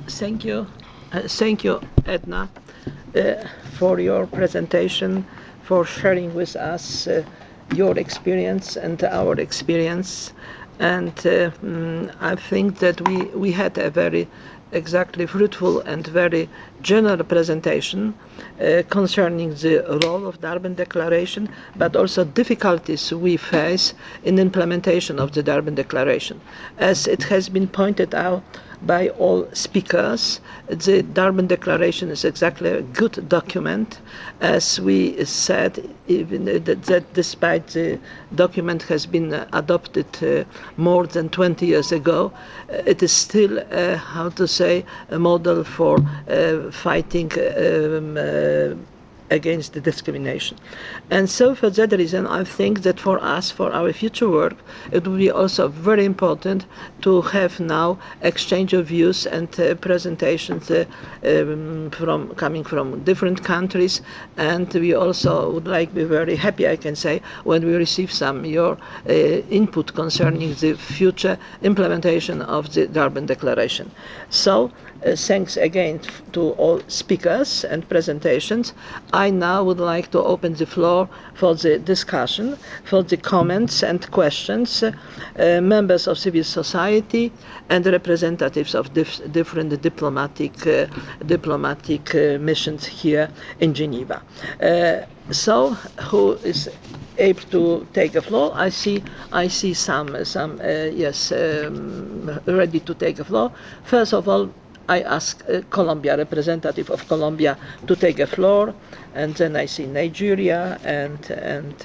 Thank you, Edna, uh, for your presentation, for sharing with us your experience and our experience. And I think that we had a very exactly fruitful and very general presentation concerning the role of Durban Declaration, but also difficulties we face in implementation of the Durban Declaration. As it has been pointed out by all speakers, the Durban Declaration is exactly a good document. As we said, even that despite the document has been adopted more than 20 years ago, it is still, how to say, a model for fighting against the discrimination. And so for that reason, I think that for us, for our future work, it will be also very important to have now exchange of views and presentations from coming from different countries. And we also would like to be very happy, I can say, when we receive some your input concerning the future implementation of the Durban Declaration. So thanks again to all speakers and presentations. I now would like to open the floor for the discussion, for the comments and questions. Members of civil society and representatives of different diplomatic missions here in Geneva. So, who is able to take the floor? I see some yes, ready to take the floor. First of all, I ask Colombia, representative of Colombia, to take the floor, and then I see Nigeria and